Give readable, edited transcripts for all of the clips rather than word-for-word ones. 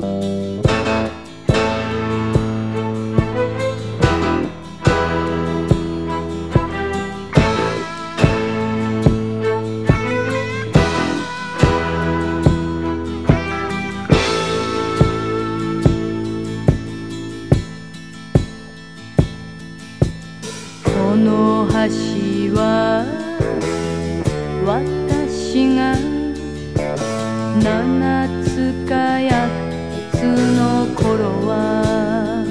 この橋は私が7つか8つの頃は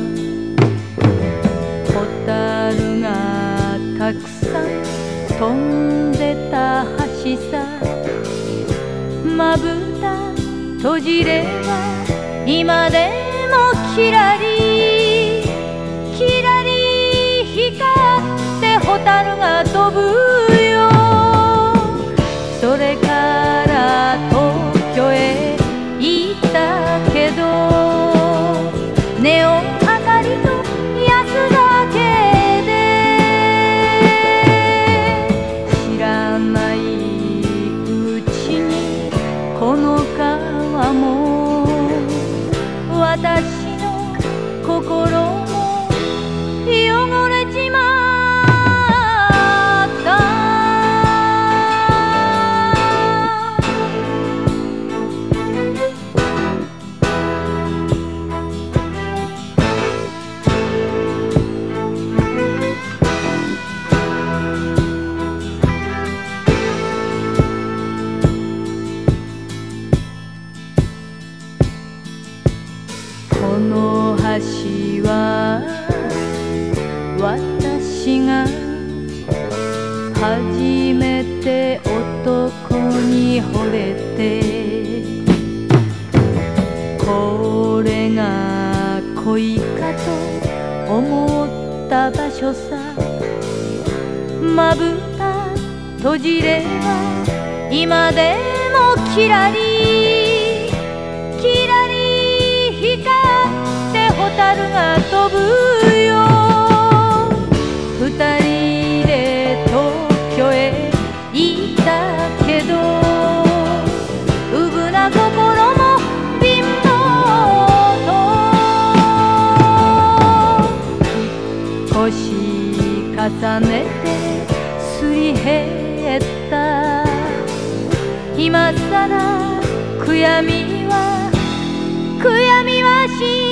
蛍がたくさん飛んでた橋さ。まぶた閉じれば今でもキラリキラリ光って蛍が飛ぶよ。それから東京へ行ったけどネオン明かりと安だけで知らないうちにこの川も私の心も汚れちまったこの橋は私が初めて男に惚れてこれが恋かと思った場所さ。まぶた閉じれば今でもキラリキラリ光って蛍が飛ぶよ。二人で東京へ行ったけどうぶな心も貧乏と引っ越し重ねてすり減った今さら悔やみはし